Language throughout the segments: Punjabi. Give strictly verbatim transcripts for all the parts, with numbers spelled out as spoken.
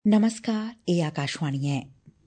नमस्कार, ਇਹ ਆਕਾਸ਼ਵਾਣੀ ਹੈ।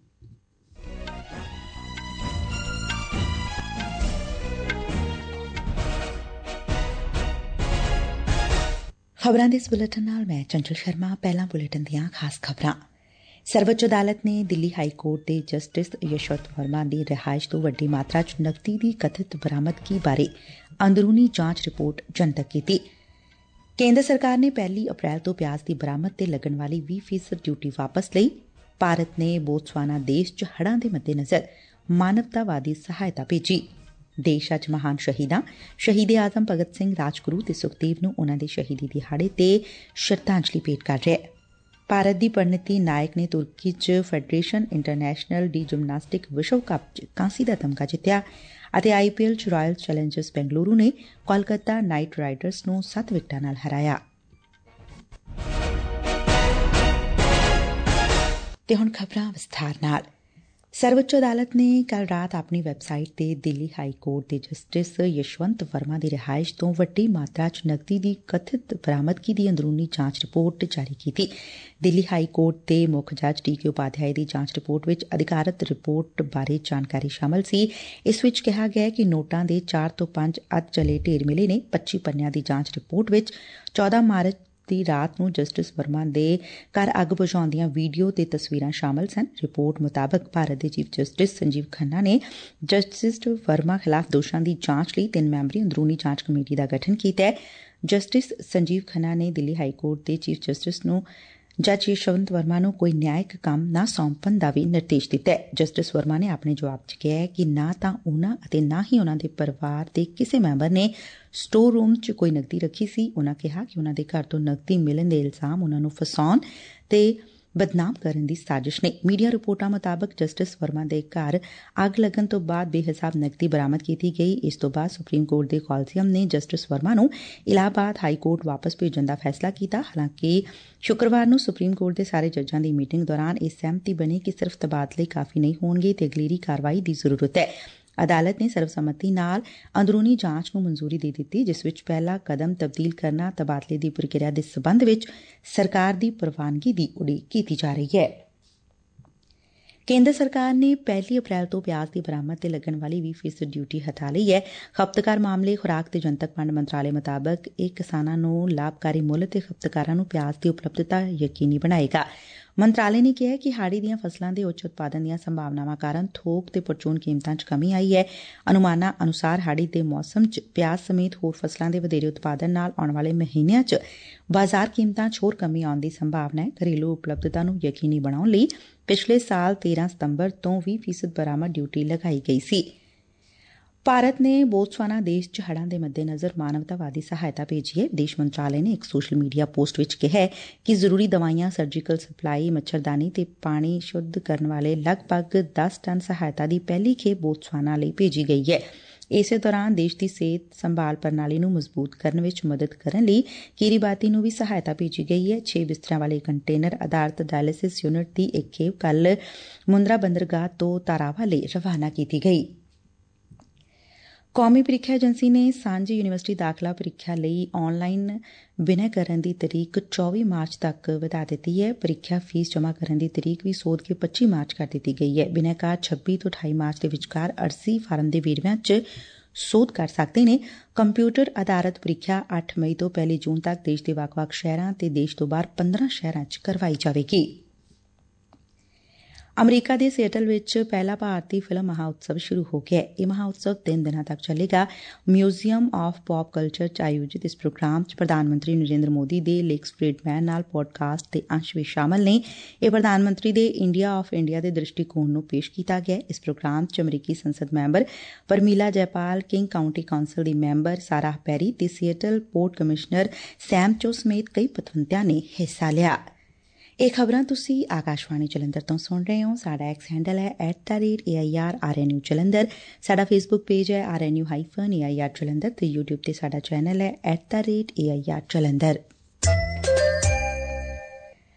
ਖਬਰਾਂ ਦੇ ਇਸ ਬੁਲੇਟਿਨ ਨਾਲ ਮੈਂ ਚੰਚਲ ਸ਼ਰਮਾ। ਪਹਿਲਾਂ ਬੁਲੇਟਿਨ ਦੀਆਂ ਖਾਸ ਖਬਰਾਂ। ਸਰਵਉੱਚ ਅਦਾਲਤ ਨੇ ਦਿੱਲੀ ਹਾਈ ਕੋਰਟ ਦੇ ਜਸਟਿਸ ਯਸ਼ਵੰਤ ਵਰਮਾ ਦੀ ਰਿਹਾਇਸ਼ ਤੋਂ ਵੱਡੀ ਮਾਤਰਾ ਚ ਨਕਦੀ ਦੀ ਕਥਿਤ ਬਰਾਮਦਗੀ ਬਾਰੇ ਅੰਦਰੂਨੀ ਜਾਂਚ ਰਿਪੋਰਟ ਜਨਤਕ ਕੀਤੀ। ਕੇਂਦਰ ਸਰਕਾਰ ਨੇ ਪਹਿਲੀ ਅਪ੍ਰੈਲ ਤੋਂ ਪਿਆਜ਼ ਦੀ ਬਰਾਮਦ ਤੇ ਲੱਗਣ ਵਾਲੀ ਵੀਹ ਫੀਸਦ ਡਿਊਟੀ ਵਾਪਸ ਲਈ। ਭਾਰਤ ਨੇ ਬੋਤਸਵਾਨਾ ਦੇਸ਼ ਚ ਹੜ੍ਹਾਂ ਦੇ ਮੱਦੇਨਜ਼ਰ ਮਾਨਵਤਾਵਾਦੀ ਸਹਾਇਤਾ ਭੇਜੀ। ਦੇਸ਼ ਅੱਜ ਮਹਾਨ ਸ਼ਹੀਦਾਂ ਸ਼ਹੀਦ ਆਜ਼ਮ ਭਗਤ ਸਿੰਘ, ਰਾਜਗੁਰੂ ਤੇ ਸੁਖਦੇਵ ਨੂੰ ਉਨੂਾਂ ਦੇ ਸ਼ਹੀਦੀ ਦਿਹਾੜੇ ਤੇ ਸ਼ਰਧਾਂਜਲੀ ਭੇਟ ਕਰ ਰਿਹੈ। ਭਾਰਤ ਦੀ ਪਰਿਣੀਤੀ ਨਾਇਕ ਨੇ ਤੁਰਕੀ ਚ ਫੈਡਰੇਸ਼ਨ ਇੰਟਰਨੈਸ਼ਨਲ ਡੀ ਜਿਮਨਾਸਟਿਕ ਵਿਸ਼ਵ ਕੱਪ ਚ ਕਾਂਸੀ ਦਾ ਤਮਗਾ ਜਿੱਤਿਆ ਅਤੇ ਆਈ ਪੀ ਐਲ ਚ ਰਾਇਲ ਚੈਲੰਜਰਸ ਬੈਂਗਲੁਰੂ ਨੇ ਕੋਲਕਾਤਾ ਨਾਈਟ ਰਾਈਡਰਸ ਨੂੰ ਸੱਤ ਵਿਕਟਾਂ ਨਾਲ ਹਰਾਇਆ। ਤੇ ਹੁਣ ਖਬਰਾਂ ਵਿਸਥਾਰ ਨਾਲ। ਸਰਵਉੱਚ ਅਦਾਲਤ ਨੇ ਕੱਲ ਰਾਤ ਆਪਣੀ ਵੈਬਸਾਈਟ ਤੇ ਦਿੱਲੀ ਹਾਈ ਕੋਰਟ ਦੇ ਜਸਟਿਸ ਯਸ਼ਵੰਤ ਵਰਮਾ ਦੀ ਰਿਹਾਇਸ਼ ਤੋਂ ਵੱਡੀ ਮਾਤਰਾ ਚ ਨਕਦੀ ਦੀ ਕਥਿਤ ਬਰਾਮਦਗੀ ਦੀ ਅੰਦਰੂਨੀ ਜਾਂਚ ਰਿਪੋਰਟ ਜਾਰੀ ਕੀਤੀ। ਦਿੱਲੀ ਹਾਈ ਕੋਰਟ ਦੇ ਮੁੱਖ ਜੱਜ ਡੀ ਕੇ ਉਪਾਧਿਆਏ ਦੀ ਜਾਂਚ ਰਿਪੋਰਟ ਵਿੱਚ ਅਧਿਕਾਰਤ ਰਿਪੋਰਟ ਬਾਰੇ ਜਾਣਕਾਰੀ ਸ਼ਾਮਲ ਸੀ। ਇਸ ਵਿੱਚ ਕਿਹਾ ਗਿਆ ਕਿ ਨੋਟਾਂ ਦੇ ਚਾਰ ਤੋਂ ਪੰਜ ਅੱਧ ਚਲੇ ਢੇਰ ਮਿਲੇ ਨੇ। ਪੱਚੀ ਪੰਨਿਆਂ ਦੀ ਜਾਂਚ ਰਿਪੋਰਟ ਵਿੱਚ ਚੌਦਾਂ ਮਾਰਚ ਦੀ ਰਾਤ ਨੂੰ ਜਸਟਿਸ ਵਰਮਾ ਦੇ ਘਰ ਅੱਗ ਬੁਝਾਉਣ ਦੀਆਂ ਵੀਡੀਓ ਤੇ ਤਸਵੀਰਾਂ ਸ਼ਾਮਲ ਸਨ। ਰਿਪੋਰਟ ਮੁਤਾਬਕ ਭਾਰਤ ਦੇ ਚੀਫ਼ ਜਸਟਿਸ ਸੰਜੀਵ ਖੰਨਾ ਨੇ ਜਸਟਿਸ ਵਰਮਾ ਖਿਲਾਫ਼ ਦੋਸ਼ਾਂ ਦੀ ਜਾਂਚ ਲਈ ਤਿੰਨ ਮੈਂਬਰੀ ਅੰਦਰੂਨੀ ਜਾਂਚ ਕਮੇਟੀ ਦਾ ਗਠਨ ਕੀਤਾ ਹੈ। ਜਸਟਿਸ ਸੰਜੀਵ ਖੰਨਾ ਨੇ ਦਿੱਲੀ ਹਾਈ ਕੋਰਟ ਦੇ ਚੀਫ਼ ਜਸਟਿਸ ਨੂੰ ਜੱਜ ਯਸ਼ਵੰਤ ਵਰਮਾ ਨੂੰ ਕੋਈ ਨਿਆਇਕ ਕੰਮ ਨਾ ਸੌਂਪਣ ਦਾ ਵੀ ਨਿਰਦੇਸ਼ ਦਿੱਤਾ ਹੈ। ਜਸਟਿਸ ਵਰਮਾ ਨੇ ਆਪਣੇ ਜਵਾਬ ਚ ਕਿਹਾ ਕਿ ਨਾ ਤਾਂ ਉਨੂਾਂ ਅਤੇ ਨਾ ਹੀ ਉਨੂਾਂ ਦੇ ਪਰਿਵਾਰ ਦੇ ਕਿਸੇ ਮੈਂਬਰ ਨੇ ਸਟੋਰ ਰੂਮ ਚ ਕੋਈ ਨਕਦੀ ਰੱਖੀ ਸੀ। ਉਨੂਾਂ ਕਿਹਾ ਕਿ ਉਨੂਾਂ ਦੇ ਘਰ ਤੋਂ ਨਕਦੀ ਮਿਲਣ ਦੇ ਇਲਜ਼ਾਮ ਉਨੂਾਂ ਨੂੰ ਫਸਾਉਣ ਤੇ ਬਦਨਾਮ ਕਰਨ ਦੀ ਸਾਜ਼ਿਸ਼ ਨੇ। ਮੀਡੀਆ ਰਿਪੋਰਟਾਂ ਮੁਤਾਬਕ ਜਸਟਿਸ ਵਰਮਾ ਦੇ ਘਰ ਅੱਗ ਲੱਗਣ ਤੋਂ ਬਾਅਦ ਬੇਹਿਸਾਬ ਨਕਦੀ ਬਰਾਮਦ ਕੀਤੀ ਗਈ। ਇਸ ਤੋਂ ਬਾਅਦ ਸੁਪਰੀਮ ਕੋਰਟ ਦੇ ਕਾਲਜੀਅਮ ਨੇ ਜਸਟਿਸ ਵਰਮਾ ਨੂੰ ਇਲਾਹਾਬਾਦ ਹਾਈ ਕੋਰਟ ਵਾਪਸ ਭੇਜਣ ਦਾ ਫੈਸਲਾ ਕੀਤਾ। ਹਾਲਾਂਕਿ ਸ਼ੁੱਕਰਵਾਰ ਨੂੰ ਸੁਪਰੀਮ ਕੋਰਟ ਦੇ ਸਾਰੇ ਜੱਜਾਂ ਦੀ ਮੀਟਿੰਗ ਦੌਰਾਨ ਇਹ ਸਹਿਮਤੀ ਬਣੀ ਕਿ ਸਿਰਫ਼ ਤਬਾਦਲੇ ਕਾਫ਼ੀ ਨਹੀਂ ਹੋਣਗੇ ਤੇ ਅਗਲੇਰੀ ਕਾਰਵਾਈ ਦੀ ਜ਼ਰੂਰਤ ਹੈ। ਅਦਾਲਤ ਨੇ ਸਰਵਸੰਮਤੀ ਨਾਲ ਅੰਦਰੂਨੀ ਜਾਂਚ ਨੂੰ ਮਨਜ਼ੂਰੀ ਦੇ ਦਿੱਤੀ, ਜਿਸ ਵਿੱਚ ਪਹਿਲਾ ਕਦਮ ਤਬਦੀਲ ਕਰਨਾ ਤਬਾਦਲੇ ਦੀ ਪ੍ਰਕਿਰਿਆ ਦੇ ਸਬੰਧ ਵਿੱਚ ਸਰਕਾਰ ਦੀ ਪ੍ਰਵਾਨਗੀ ਦੀ ਉਡੀਕ ਕੀਤੀ ਜਾ ਰਹੀ ਹੈ। ਕੇਂਦਰ ਸਰਕਾਰ ਨੇ ਪਹਿਲੀ ਅਪ੍ਰੈਲ ਤੋਂ ਪਿਆਜ਼ ਦੀ ਬਰਾਮਦ ਤੇ ਲੱਗਣ ਵਾਲੀ ਵੀਹ ਫੀਸਦ ਡਿਊਟੀ ਹਟਾ ਲਈ ਹੈ। ਖਪਤਕਾਰ ਮਾਮਲੇ, ਖੁਰਾਕ ਤੇ ਜਨਤਕ ਵੰਡ ਮੰਤਰਾਲੇ ਮੁਤਾਬਕ ਇਹ ਕਿਸਾਨਾਂ ਨੂੰ ਲਾਭਕਾਰੀ ਮੁੱਲ ਤੇ ਖਪਤਕਾਰਾਂ ਨੂੰ ਪਿਆਜ਼ ਦੀ ਉਪਲਬਧਤਾ ਯਕੀਨੀ ਬਣਾਏਗਾ। ਮੰਤਰਾਲੇ ਨੇ ਕਿਹਾ ਕਿ ਹਾੜੀ ਦੀਆਂ ਫਸਲਾਂ ਦੇ ਉੱਚ ਉਤਪਾਦਨ ਦੀਆਂ ਸੰਭਾਵਨਾਵਾਂ ਕਾਰਨ ਥੋਕ ਤੇ ਪਰਚੂਨ ਕੀਮਤਾਂ ਚ ਕਮੀ ਆਈ ਹੈ। ਅਨੁਮਾਨਾਂ ਅਨੁਸਾਰ ਹਾੜੀ ਦੇ ਮੌਸਮ ਚ ਪਿਆਜ਼ ਸਮੇਤ ਹੋਰ ਫਸਲਾਂ ਦੇ ਵਧੇਰੇ ਉਤਪਾਦਨ ਨਾਲ ਆਉਣ ਵਾਲੇ ਮਹੀਨਿਆਂ ਚ ਬਾਜ਼ਾਰ ਕੀਮਤਾਂ ਚ ਹੋਰ ਕਮੀ ਆਉਣ ਦੀ ਸੰਭਾਵਨਾ ਹੈ। ਘਰੇਲੂ ਉਪਲਬਧਤਾ ਨੂੰ ਯਕੀਨੀ ਬਣਾਉਣ ਲਈ ਪਿਛਲੇ ਸਾਲ ਤੇਰਾਂ ਸਤੰਬਰ ਤੋਂ ਵੀਹ ਫੀਸਦ ਬਰਾਮਦ ਡਿਊਟੀ ਲਗਾਈ ਗਈ ਸੀ। ਭਾਰਤ ਨੇ ਬੋਤਸਵਾਨਾ ਦੇਸ਼ ਚ ਹੜ੍ਹਾਂ ਦੇ ਮੱਦੇਨਜ਼ਰ ਮਾਨਵਤਾਵਾਦੀ ਸਹਾਇਤਾ ਭੇਜੀ ਹੈ। ਵਿਦੇਸ਼ ਮੰਤਰਾਲੇ ਨੇ ਇੱਕ ਸੋਸ਼ਲ ਮੀਡੀਆ ਪੋਸਟ ਵਿੱਚ ਕਿਹਾ ਕਿ ਜ਼ਰੂਰੀ ਦਵਾਈਆਂ, ਸਰਜੀਕਲ ਸਪਲਾਈ, ਮੱਛਰਦਾਨੀ ਤੇ ਪਾਣੀ ਸ਼ੁੱਧ ਕਰਨ ਵਾਲੇ ਲਗਭਗ ਦਸ ਟਨ ਸਹਾਇਤਾ ਦੀ ਪਹਿਲੀ ਖੇਪ ਬੋਤਸਵਾਨਾ ਲਈ ਭੇਜੀ ਗਈ ਹੈ। ਇਸੇ ਦੌਰਾਨ ਦੇਸ਼ ਦੀ ਸਿਹਤ ਸੰਭਾਲ ਪ੍ਰਣਾਲੀ ਨੂੰ ਮਜ਼ਬੂਤ ਕਰਨ ਵਿੱਚ ਮਦਦ ਕਰਨ ਲਈ ਕੀਰੀਬਾਤੀ ਨੂੰ ਵੀ ਸਹਾਇਤਾ ਭੇਜੀ ਗਈ ਹੈ। ਛੇ ਬਿਸਤਰਿਆਂ ਵਾਲੇ ਕੰਟੇਨਰ ਆਧਾਰਿਤ ਡਾਇਲਿਸਿਸ ਯੂਨਿਟ ਦੀ ਇੱਕ ਖੇਪ ਕੱਲ੍ਹ ਮੁੰਦਰਾ ਬੰਦਰਗਾਹ ਤੋਂ ਤਾਰਾਵਾ ਲਈ ਰਵਾਨਾ ਕੀਤੀ ਗਈ। ਕੌਮੀ ਪ੍ਰੀਖਿਆ ਏਜੰਸੀ ਨੇ ਸਾਂਝੀ ਯੂਨੀਵਰਸਿਟੀ ਦਾਖਲਾ ਪ੍ਰੀਖਿਆ ਲਈ ਆਨਲਾਈਨ ਬਿਨੈ ਕਰਨ ਦੀ ਤਰੀਕ ਚੌਵੀ ਮਾਰਚ ਤੱਕ ਵਧਾ ਦਿੱਤੀ ਹੈ। ਪ੍ਰੀਖਿਆ ਫੀਸ ਜਮ੍ਹਾਂ ਕਰਨ ਦੀ ਤਰੀਕ ਵੀ ਸੋਧ ਕੇ ਪੱਚੀ ਮਾਰਚ ਕਰ ਦਿੱਤੀ ਗਈ ਹੈ। ਬਿਨੈਕਾਰ ਛੱਬੀ ਤੋਂ ਅਠਾਈ ਮਾਰਚ ਦੇ ਵਿਚਕਾਰ ਅਰਜ਼ੀ ਫਾਰਮ ਦੇ ਵੇਰਵਿਆਂ ਚ ਸੋਧ ਕਰ ਸਕਦੇ ਨੇ। ਕੰਪਿਊਟਰ ਆਧਾਰਿਤ ਪ੍ਰੀਖਿਆ ਅੱਠ ਮਈ ਤੋਂ ਪਹਿਲੀ ਜੂਨ ਤੱਕ ਦੇਸ਼ ਦੇ ਵੱਖ-ਵੱਖ ਸ਼ਹਿਰਾਂ ਤੇ ਦੇਸ਼ ਤੋਂ ਬਾਹਰ ਪੰਦਰਾਂ ਸ਼ਹਿਰਾਂ ਚ ਕਰਵਾਈ ਜਾਵੇਗੀ। ਅਮਰੀਕਾ ਦੇ ਸਿਏਟਲ ਵਿੱਚ ਪਹਿਲਾ ਭਾਰਤੀ ਫਿਲਮ ਮਹਾਉਤਸਵ ਸ਼ੁਰੂ ਹੋ ਗਿਐ। ਇਹ ਮਹਾਉਤਸਵ ਤਿੰਨ ਦਿਨਾਂ ਤੱਕ ਚੱਲੇਗਾ। ਮਿਊਜ਼ੀਅਮ ਆਫ਼ ਪੌਪ ਕਲਚਰ ਚ ਆਯੋਜਿਤ ਇਸ ਪ੍ਰੋਗਰਾਮ ਚ ਪ੍ਰਧਾਨ ਮੰਤਰੀ ਨਰਿੰਦਰ ਮੋਦੀ ਦੇ ਲੇਕਸ ਫਰੀਡਮੈਨ ਨਾਲ ਪੋਡਕਾਸਟ ਦੇ ਅੰਸ਼ ਵੀ ਸ਼ਾਮਲ ਨੇ। ਇਹ ਪ੍ਰਧਾਨ ਮੰਤਰੀ ਦੇ ਇੰਡੀਆ ਆਫ਼ ਇੰਡੀਆ ਦੇ ਦ੍ਰਿਸ਼ਟੀਕੋਣ ਨੂੰ ਪੇਸ਼ ਕੀਤਾ ਗਿਆ। ਇਸ ਪ੍ਰੋਗਰਾਮ ਚ ਅਮਰੀਕੀ ਸੰਸਦ member Pramila Jayapal, King County council ਦੀ ਮੈਂਬਰ ਸਾਰਾਹ ਪੈਰੀ ਤੇ ਸਿਏਟਲ ਪੋਰਟ ਕਮਿਸ਼ਨਰ ਸੈਮ ਚੋ ਸਮੇਤ ਕਈ ਪਤਵੰਤਿਆਂ ਨੇ ਹਿੱਸਾ ਲਿਆ। ਇਹ ਖ਼ਬਰਾਂ ਤੁਸੀਂ ਆਕਾਸ਼ਵਾਣੀ ਜਲੰਧਰ ਤੋਂ ਸੁਣ ਰਹੇ ਹੋ। ਸਾਡਾ ਐਕਸ ਹੈਂਡਲ ਹੈ at the rate A I R R N U Jalandhar. ਸਾਡਾ ਫੇਸਬੁੱਕ ਪੇਜ ਹੈ R N U hyphen A I R Jalandhar ਤੇ ਯੂਟਿਊਬ ਤੇ ਸਾਡਾ ਚੈਨਲ ਹੈ at the rate A I R Jalandhar.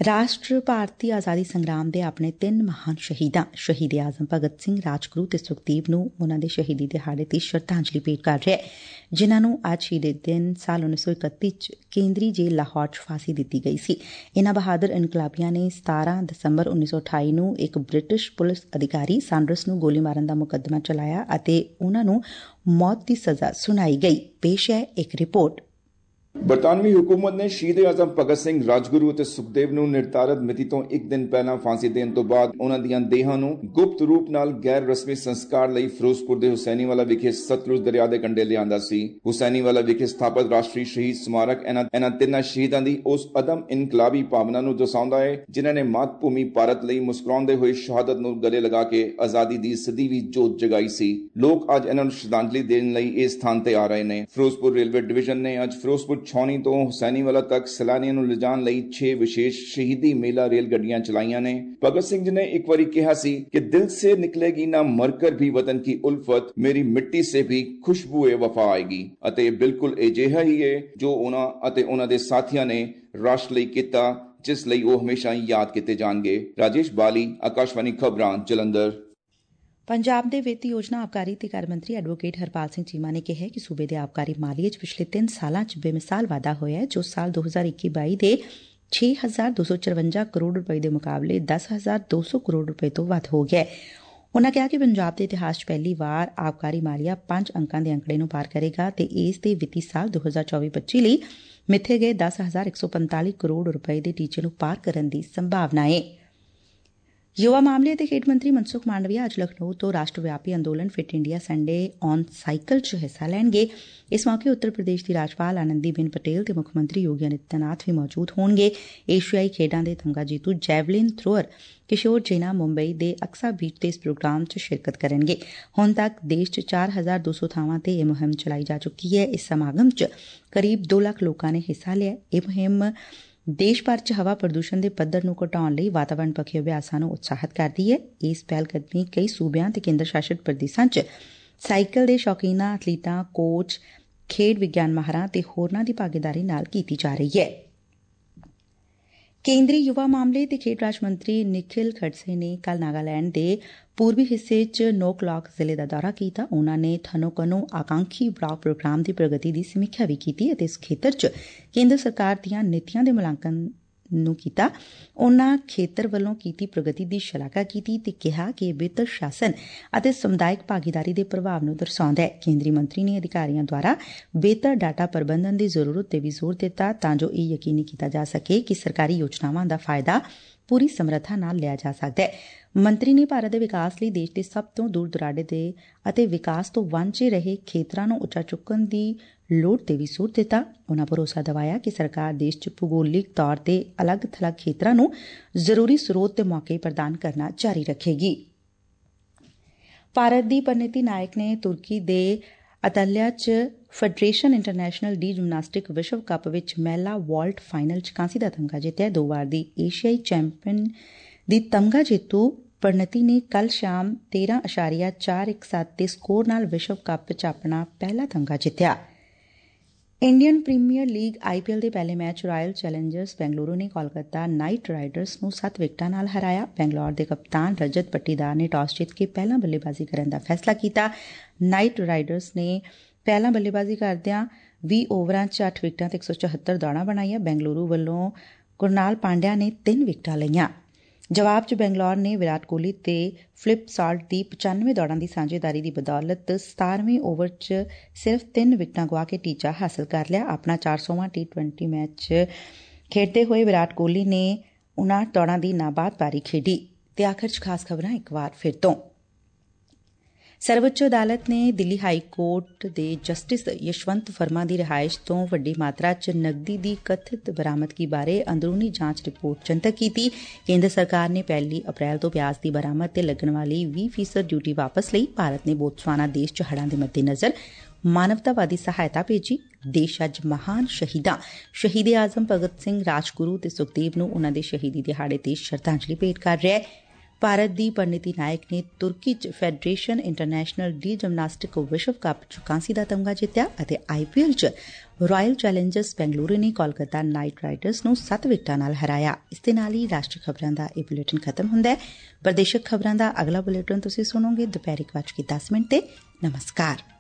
ਰਾਸ਼ਟਰ ਭਾਰਤੀ ਆਜ਼ਾਦੀ ਸੰਗਰਾਮ ਦੇ ਆਪਣੇ ਤਿੰਨ ਮਹਾਨ ਸ਼ਹੀਦਾਂ ਸ਼ਹੀਦ ਆਜ਼ਮ ਭਗਤ ਸਿੰਘ, ਰਾਜਗੁਰੂ ਤੇ ਸੁਖਦੇਵ ਨੂੰ ਉਨ੍ਹਾਂ ਦੇ ਸ਼ਹੀਦੀ ਦਿਹਾੜੇ ਤੇ ਸ਼ਰਧਾਂਜਲੀ ਭੇਟ ਕਰ ਰਿਹਾ ਹੈ, ਜਿਨ੍ਹਾਂ ਨੂੰ ਅੱਜ ਸ਼ਹੀਦੀ ਦਿਨ ਸਾਲ ਉੱਨੀ ਸੌ ਇਕੱਤੀ ਚ ਕੇਂਦਰੀ ਜੇਲ੍ਹ ਲਾਹੌਰ ਚ ਫਾਂਸੀ ਦਿੱਤੀ ਗਈ ਸੀ। ਇਨ੍ਹਾਂ ਬਹਾਦਰ ਇਨਕਲਾਬੀਆਂ ਨੇ ਸਤਾਰਾਂ ਦਸੰਬਰ ਉੱਨੀ ਸੌ ਅਠਾਈ ਨੂੰ ਇੱਕ ਬ੍ਰਿਟਿਸ਼ ਪੁਲਿਸ ਅਧਿਕਾਰੀ ਸਾਂਡਰਸ ਨੂੰ ਗੋਲੀ ਮਾਰਨ ਦਾ ਮੁਕੱਦਮਾ ਚਲਾਇਆ ਅਤੇ ਉਨ੍ਹਾਂ ਨੂੰ ਮੌਤ ਦੀ ਸਜ਼ਾ ਸੁਣਾਈ ਗਈ। ਪੇਸ਼ ਹੈ ਇੱਕ ਰਿਪੋਰਟ। ਬਰਤਾਨਵੀ ਹੁਕੂਮਤ ਨੇ ਸ਼ਹੀਦ ਆਜ਼ਮ ਭਗਤ ਸਿੰਘ, ਰਾਜਗੁਰੂ ਅਤੇ ਸੁਖਦੇਵ ਨੂੰ ਨਿਰਧਾਰਤ ਮਿਤੀ ਤੋਂ ਇੱਕ ਦਿਨ ਪਹਿਲਾਂ ਫਾਂਸੀ ਦੇਣ ਤੋਂ ਬਾਅਦ ਉਨ੍ਹਾਂ ਦੀਆਂ ਦੇਹਾਂ ਨੂੰ ਗੁਪਤ ਰੂਪ ਨਾਲ ਗੈਰ ਰਸਮੀ ਸੰਸਕਾਰ ਲਈ ਫਿਰੋਜ਼ਪੁਰ ਦੇ ਹੁਸੈਨੀਵਾਲਾ ਵਿਖੇ ਸਤਲੁਜ ਦਰਿਆ ਦੇ ਕੰਢੇ ਲਿਆਂਦਾ ਸੀ। ਹੁਸੈਨੀਵਾਲਾ ਵਿਖੇ ਸਥਾਪਿਤ ਰਾਸ਼ਟਰੀ ਸ਼ਹੀਦ ਸਮਾਰਕ ਇਹਨਾਂ ਇਹਨਾਂ ਤਿੰਨਾਂ ਸ਼ਹੀਦਾਂ ਦੀ ਉਸ ਅਦਮ ਇਨਕਲਾਬੀ ਭਾਵਨਾ ਨੂੰ ਦਰਸਾਉਂਦਾ ਹੈ, ਜਿਨ੍ਹਾਂ ਨੇ ਮਾਤ ਭੂਮੀ ਭਾਰਤ ਲਈ ਮੁਸਕਰਾਉਂਦੇ ਹੋਏ ਸ਼ਹਾਦਤ ਨੂੰ ਗਲੇ ਲਗਾ ਕੇ ਆਜ਼ਾਦੀ ਦੀ ਸਦੀਵੀ ਜੋਤ ਜਗਾਈ ਸੀ। ਲੋਕ ਅੱਜ ਇਹਨਾਂ ਨੂੰ ਸ਼ਰਧਾਂਜਲੀ ਦੇਣ ਲਈ ਇਸ ਸਥਾਨ ਤੇ ਆ ਰਹੇ ਨੇ। ਫਿਰੋਜ਼ਪੁਰ ਰੇਲਵੇ ਡਿਵੀਜ਼ਨ ਨੇ ਅੱਜ ਫਿਰੋਜ਼ਪੁਰ ਛਾਉਣੀ ਤੋਂ ਹੁਸੈਨੀਵਾਲਾ ਤੱਕ ਸੈਲਾਨੀਆਂ ਨੂੰ ਲਿਜਾਣ ਲਈ ਛੇ ਵਿਸ਼ੇਸ਼ ਸ਼ਹੀਦੀ ਮੇਲਾ ਰੇਲ ਗੱਡੀਆਂ ਚਲਾਈਆਂ ਨੇ। ਭਗਤ ਸਿੰਘ ਜੀ ਨੇ ਇੱਕ ਵਾਰੀ ਕਿਹਾ ਸੀ ਕਿ ਦਿਲ ਸੇ ਨਿਕਲੇਗੀ ਨਾ ਮਰਕਰ ਵੀ ਵਤਨ ਕੀ ਉਲਫਤ, ਮੇਰੀ ਮਿੱਟੀ ਸੇ ਵੀ ਖੁਸ਼ਬੂਏ ਵਫਾ ਆਏਗੀ। ਅਤੇ ਬਿਲਕੁਲ ਅਜਿਹਾ ਹੀ ਹੈ ਜੋ ਉਹਨਾਂ ਅਤੇ ਉਹਨਾਂ ਦੇ ਸਾਥੀਆਂ ਨੇ ਰਾਸ਼ਟਰ ਲਈ ਕੀਤਾ, ਜਿਸ ਲਈ ਉਹ ਹਮੇਸ਼ਾ ਯਾਦ ਕੀਤੇ ਜਾਣਗੇ। ਰਾਜੇਸ਼ ਬਾਲੀ, ਆਕਾਸ਼ਵਾਣੀ ਖਬਰਾਂ, ਜਲੰਧਰ। ਪੰਜਾਬ ਦੇ ਵਿੱਤ ਯੋਜਨਾ ਆਬਕਾਰੀ ਤੇ ਕਰ ਮੰਤਰੀ ਐਡਵੋਕੇਟ ਹਰਪਾਲ ਸਿੰਘ ਚੀਮਾ ਨੇ ਕਿਹਾ ਕਿ ਸੂਬੇ ਦੇ ਆਬਕਾਰੀ ਮਾਲੀਏ ਚ ਪਿਛਲੇ ਤਿੰਨ ਸਾਲਾਂ ਚ ਬੇਮਿਸਾਲ ਵਾਧਾ ਹੋਇਆ ਹੈ, ਜੋ ਸਾਲ ਦੋ ਹਜ਼ਾਰ ਇੱਕੀ ਬਾਈ ਦੇ ਛੇ ਹਜ਼ਾਰ ਦੋ ਸੌ ਚਰਵੰਜਾ ਕਰੋੜ ਰੁਪਏ ਦੇ ਮੁਕਾਬਲੇ ਦਸ ਹਜ਼ਾਰ ਦੋ ਸੌ ਕਰੋੜ ਰੁਪਏ ਤੋਂ ਵੱਧ ਹੋ ਗਿਆ ਹੈ। ਉਨ੍ਹਾਂ ਕਿਹਾ ਕਿ ਪੰਜਾਬ ਦੇ ਇਤਿਹਾਸ ਚ ਪਹਿਲੀ ਵਾਰ ਆਬਕਾਰੀ ਮਾਲੀਆ ਪੰਜ ਅੰਕਾਂ ਦੇ ਅੰਕੜੇ ਨੂੰ ਪਾਰ ਕਰੇਗਾ ਤੇ ਇਸ ਦੇ ਵਿੱਤੀ ਸਾਲ ਦੋ ਹਜ਼ਾਰ ਚੌਵੀ ਪੱਚੀ ਲਈ ਮਿੱਥੇ ਗਏ ਦਸ ਹਜ਼ਾਰ ਇੱਕ ਸੌ ਪੰਤਾਲੀ ਕਰੋੜ ਰੁਪਏ ਦੇ ਟੀਚੇ ਨੂੰ ਪਾਰ ਕਰਨ ਦੀ ਸੰਭਾਵਨਾ ਹੈ। ਯੁਵਾ ਮਾਮਲੇ ਅਤੇ ਖੇਡ ਮੰਤਰੀ ਮਨਸੁਖ ਮਾਂਡਵੀਆ ਅੱਜ ਲਖਨਊ ਤੋਂ ਰਾਸ਼ਟਰ ਵਿਆਪੀ ਅੰਦੋਲਨ Fit India Sunday on cycle ਚ ਹਿੱਸਾ ਲੈਣਗੇ। ਇਸ ਮੌਕੇ ਉੱਤਰ ਪ੍ਰਦੇਸ਼ ਦੀ ਰਾਜਪਾਲ ਆਨੰਦੀਬੇਨ ਪਟੇਲ ਤੇ ਮੁੱਖ ਮੰਤਰੀ ਯੋਗੀ ਆਦਿੱਤਿਆਨਾਥ ਵੀ ਮੌਜੂਦ ਹੋਣਗੇ। ਏਸ਼ੀਆਈ ਖੇਡਾਂ ਦੇ ਤਮਗਾ ਜੇਤੂ ਜੈਵਲਿਨ ਥਰੋਅਰ ਕਿਸ਼ੋਰ ਜੈਨਾ ਮੁੰਬਈ ਦੇ ਅਕਸਾ ਬੀਚ ਤੇ ਇਸ ਪ੍ਰੋਗਰਾਮ ਚ ਸ਼ਿਰਕਤ ਕਰਨਗੇ। ਹੁਣ ਤੱਕ ਦੇਸ਼ ਚ ਚਾਰ ਹਜ਼ਾਰ ਦੋ ਸੌ ਥਾਵਾਂ ਤੇ ਇਹ ਮੁਹਿੰਮ ਚਲਾਈ ਜਾ ਚੁੱਕੀ ਹੈ। ਇਸ ਸਮਾਗਮ ਚ ਕਰੀਬ ਦੋ ਲੱਖ ਲੋਕਾਂ ਨੇ ਹਿੱਸਾ ਲਿਆ। ਇਹ ਮੁਹਿੰਮ ਦੇਸ਼ ਭਰ ਚ ਹਵਾ ਪ੍ਰਦੂਸ਼ਣ ਦੇ ਪੱਧਰ ਨੂੰ ਘਟਾਉਣ ਲਈ ਵਾਤਾਵਰਣ ਪੱਖੀ ਅਭਿਆਸਾਂ ਨੂੰ ਉਤਸ਼ਾਹਿਤ ਕਰਦੀ ਹੈ। ਇਸ ਪਹਿਲਕਦਮੀ ਕਈ ਸੂਬਿਆਂ ਤੇ ਕੇਂਦਰ ਸ਼ਾਸਿਤ ਪ੍ਰਦੇਸ਼ਾਂ ਚ ਸਾਈਕਲ ਦੇ ਸ਼ੌਕੀਨਾਂ, ਐਥਲੀਟਾਂ, ਕੋਚ, ਖੇਡ ਵਿਗਿਆਨ ਮਾਹਰਾਂ ਤੇ ਹੋਰਨਾਂ ਦੀ ਭਾਗੀਦਾਰੀ ਨਾਲ ਕੀਤੀ ਜਾ ਰਹੀ ਹੈ। ਕੇਂਦਰੀ ਯੁਵਾ ਮਾਮਲੇ ਤੇ ਖੇਡ ਰਾਜ ਮੰਤਰੀ ਨਿਖਿਲ ਖੜਸੇ ਨੇ ਕੱਲ ਨਾਗਾਲੈਂਡ ਦੇ ਪੂਰਬੀ ਹਿੱਸੇ ਚ ਨੋਕਲਾਕ ਜ਼ਿਲ੍ਹੇ ਦਾ ਦੌਰਾ ਕੀਤਾ। ਉਨ੍ਹਾਂ ਨੇ ਥਨੋਕਨੋ ਆਕਾਂਖੀ ਬਲਾਕ ਪ੍ਰੋਗਰਾਮ ਦੀ ਪ੍ਰਗਤੀ ਦੀ ਸਮੀਖਿਆ ਵੀ ਕੀਤੀ ਅਤੇ ਇਸ ਖੇਤਰ ਚ ਕੇਂਦਰ ਸਰਕਾਰ ਦੀਆਂ ਨੀਤੀਆਂ ਦੇ ਮੁਲਾਂਕਣ ਨੂੰ ਕੀਤਾ। ਉਨ੍ਹਾਂ ਖੇਤਰ ਵੱਲੋਂ ਕੀਤੀ ਪ੍ਰਗਤੀ ਦੀ ਸ਼ਲਾਘਾ ਕੀਤੀ ਤੇ ਕਿਹਾ ਕਿ ਇਹ ਬਿਹਤਰ ਸ਼ਾਸਨ ਅਤੇ ਸਮੁਦਾਇਕ ਭਾਗੀਦਾਰੀ ਦੇ ਪ੍ਰਭਾਵ ਨੂੰ ਦਰਸਾਉਂਦਾ ਹੈ। ਕੇਂਦਰੀ ਮੰਤਰੀ ਨੇ ਅਧਿਕਾਰੀਆਂ ਦੁਆਰਾ ਬਿਹਤਰ ਡਾਟਾ ਪ੍ਰਬੰਧਨ ਦੀ ਜ਼ਰੂਰਤ ਤੇ ਵੀ ਜ਼ੋਰ ਦਿੱਤਾ ਤਾਂ ਜੋ ਇਹ ਯਕੀਨੀ ਕੀਤਾ ਜਾ ਸਕੇ ਕਿ ਸਰਕਾਰੀ ਯੋਜਨਾਵਾਂ ਦਾ ਫਾਇਦਾ ਪੂਰੀ ਸਮਰੱਥਾ ਨਾਲ ਲਿਆ ਜਾ ਸਕਦਾ ਹੈ। ਮੰਤਰੀ ਨੇ ਭਾਰਤ ਦੇ ਵਿਕਾਸ ਲਈ ਦੇਸ਼ ਦੇ ਸਭ ਤੋਂ ਦੂਰ ਦੁਰਾਡੇ ਦੇ ਅਤੇ ਵਿਕਾਸ ਤੋਂ ਵਾਂਝੇ ਰਹੇ ਖੇਤਰਾਂ ਨੂੰ ਉੱਚਾ ਚੁੱਕਣ ਦੀ ਲੋੜ ਤੇ ਵੀ ਜ਼ੋਰ ਦਿੱਤਾ। ਉਨ੍ਹਾਂ ਭਰੋਸਾ ਦਿਵਾਇਆ ਕਿ ਸਰਕਾਰ ਦੇਸ਼ ਚ ਭੂਗੋਲਿਕ ਤੌਰ ਤੇ ਅਲੱਗ ਥਲੱਗ ਖੇਤਰਾਂ ਨੂੰ ਜ਼ਰੂਰੀ ਸਰੋਤ ਤੇ ਮੌਕੇ ਪ੍ਰਦਾਨ ਕਰਨਾ ਜਾਰੀ ਰੱਖੇਗੀ। ਭਾਰਤ ਦੀ ਪਰਿਣੀਤੀ ਨਾਇਕ ਨੇ ਤੁਰਕੀ ਦੇ ਅਤਲਿਆ ਚ ਫੈਡਰੇਸ਼ਨ ਇੰਟਰਨੈਸ਼ਨਲ ਡੀ ਜਿਮਨਾਸਟਿਕ ਵਿਸ਼ਵ ਕੱਪ ਵਿੱਚ ਮਹਿਲਾ ਵਾਲਟ ਫਾਈਨਲ ਚ ਕਾਂਸੀ ਦਾ ਤਮਗਾ ਜਿੱਤਿਆ। ਦੋ ਵਾਰ ਦੀ ਏਸ਼ੀਆਈ ਚੈਂਪੀਅਨ ਦੀ ਤਮਗਾ ਜੇਤੂ ਪਰਿਣੀਤੀ ਨੇ ਕੱਲ ਸ਼ਾਮ ਤੇਰਾਂ ਅਸ਼ਾਰੀਆ ਚਾਰ ਇੱਕ ਸੱਤ ਦੇ ਸਕੋਰ ਨਾਲ ਵਿਸ਼ਵ ਕੱਪ ਚ ਆਪਣਾ ਪਹਿਲਾ ਤਮਗਾ ਜਿੱਤਿਆ। Indian Premier League I P L ਦੇ ਪਹਿਲੇ ਮੈਚ ਰਾਇਲ ਚੈਲੰਜਰਸ ਬੈਂਗਲੁਰੂ ਨੇ ਕੋਲਕਾਤਾ ਨਾਈਟ ਰਾਈਡਰਸ ਨੂੰ ਸੱਤ ਵਿਕਟਾਂ ਨਾਲ ਹਰਾਇਆ। ਬੈਂਗਲੌਰ ਦੇ ਕਪਤਾਨ ਰਜਤ ਪੱਟੀਦਾਰ ਨੇ ਟਾਸ ਜਿੱਤ ਕੇ ਪਹਿਲਾਂ ਬੱਲੇਬਾਜ਼ੀ ਕਰਨ ਦਾ ਫੈਸਲਾ ਕੀਤਾ। ਨਾਈਟ ਰਾਈਡਰਸ ਨੇ ਪਹਿਲਾਂ ਬੱਲੇਬਾਜ਼ੀ ਕਰਦਿਆਂ ਵੀਹ ਓਵਰਾਂ ਚ ਅੱਠ ਵਿਕਟਾਂ ਤੇ ਇੱਕ ਸੌ ਚੌਹੱਤਰ ਦੌੜਾਂ ਬਣਾਈਆਂ। ਬੈਂਗਲੁਰੂ ਵੱਲੋਂ ਕੁਰਨਾਲ ਪਾਂਡਿਆ ਨੇ ਤਿੰਨ ਵਿਕਟਾਂ ਲਈਆਂ। ਜਵਾਬ ਚ ਬੈਂਗਲੌਰ ਨੇ ਵਿਰਾਟ ਕੋਹਲੀ ਤੇ ਫਲਿਪ ਸਾਲਟ ਦੀ ਪਚਾਨਵੇਂ ਦੌੜਾਂ ਦੀ ਸਾਂਝੇਦਾਰੀ ਦੀ ਬਦੌਲਤ ਸਤਾਰਵੇਂ ਓਵਰ ਚ ਸਿਰਫ ਤਿੰਨ ਵਿਕਟਾਂ ਗੁਆ ਕੇ ਟੀਚਾ ਹਾਸਲ ਕਰ ਲਿਆ। ਆਪਣਾ ਚਾਰ ਸੌਵਾਂ ਟੀ ਟਵੈਂਟੀ ਮੈਚ ਖੇਡਦੇ ਹੋਏ ਵਿਰਾਟ ਕੋਹਲੀ ਨੇ ਉਨਾਹਠ ਦੌੜਾਂ ਦੀ ਨਾਬਾਦ ਪਾਰੀ ਖੇਡੀ। ਤੇ ਆਖਰ ਚ ਖਾਸ ਖਬਰਾਂ ਇੱਕ ਵਾਰ ਫਿਰ ਤੋਂ। ਸਰਵਉੱਚ ਅਦਾਲਤ ਨੇ ਦਿੱਲੀ ਹਾਈ ਕੋਰਟ ਦੇ ਜਸਟਿਸ ਯਸ਼ਵੰਤ ਵਰਮਾ ਦੀ ਰਿਹਾਇਸ਼ ਤੋਂ ਵੱਡੀ ਮਾਤਰਾ ਚ ਨਕਦੀ ਦੀ ਕਥਿਤ ਬਰਾਮਦਗੀ ਬਾਰੇ ਅੰਦਰੂਨੀ ਜਾਂਚ ਰਿਪੋਰਟ ਜਨਤਕ ਕੀਤੀ। ਕੇਂਦਰ ਸਰਕਾਰ ਨੇ ਪਹਿਲੀ ਅਪ੍ਰੈਲ ਤੋਂ ਪਿਆਜ਼ ਦੀ ਬਰਾਮਦ ਤੇ ਲੱਗਣ ਵਾਲੀ ਵੀਹ ਫੀਸਦ ਡਿਊਟੀ ਵਾਪਸ ਲਈ। ਭਾਰਤ ਨੇ ਬੋਤਸਵਾਨਾ ਦੇਸ਼ ਚ ਹੜ੍ਹਾਂ ਦੇ ਮੱਦੇਨਜ਼ਰ ਮਾਨਵਤਾਵਾਦੀ ਸਹਾਇਤਾ ਭੇਜੀ। ਦੇਸ਼ ਅੱਜ ਮਹਾਨ ਸ਼ਹੀਦਾਂ ਸ਼ਹੀਦ ਆਜ਼ਮ ਭਗਤ ਸਿੰਘ, ਰਾਜਗੁਰੂ ਤੇ ਸੁਖਦੇਵ ਨੂੰ ਉਨ੍ਹਾਂ ਦੇ ਸ਼ਹੀਦੀ ਦਿਹਾੜੇ ਤੇ ਸ਼ਰਧਾਂਜਲੀ ਭੇਟ ਕਰ ਰਿਹਾ ਹੈ। ਭਾਰਤ ਦੀ ਪਰਿਣੀਤੀ ਨਾਇਕ ਨੇ ਤੁਰਕੀ ਚ ਫੈਡਰੇਸ਼ਨ ਇੰਟਰਨੈਸ਼ਨਲ ਡੀ ਜਿਮਨਾਸਟਿਕ ਵਿਸ਼ਵ ਕੱਪ ਚ ਕਾਂਸੀ ਦਾ ਤਮਗਾ ਜਿੱਤਿਆ ਅਤੇ ਆਈ ਪੀ ਐਲ ਚ ਰਾਇਲ ਚੈਲੰਜਰਸ ਬੈਂਗਲੁਰੂ ਨੇ ਕੋਲਕਾਤਾ ਨਾਈਟ ਰਾਈਡਰਸ ਨੂੰ ਸੱਤ ਵਿਕਟਾਂ ਨਾਲ ਹਰਾਇਆ। ਇਸ ਦੇ ਨਾਲ ਹੀ ਰਾਸ਼ਟਰੀ ਖਬਰਾਂ ਦਾ ਇਹ ਬੁਲੇਟਿਨ ਖਤਮ ਹੁੰਦਾ ਹੈ। ਪ੍ਰਦੇਸ਼ਕ ਖਬਰਾਂ ਦਾ ਅਗਲਾ ਬੁਲੇਟਿਨ ਤੁਸੀਂ ਸੁਣੋਗੇ ਦੁਪਹਿਰ ਇੱਕ ਵੱਜ ਕੇ ਦਸ ਮਿੰਟ ਤੇ। ਨਮਸਕਾਰ।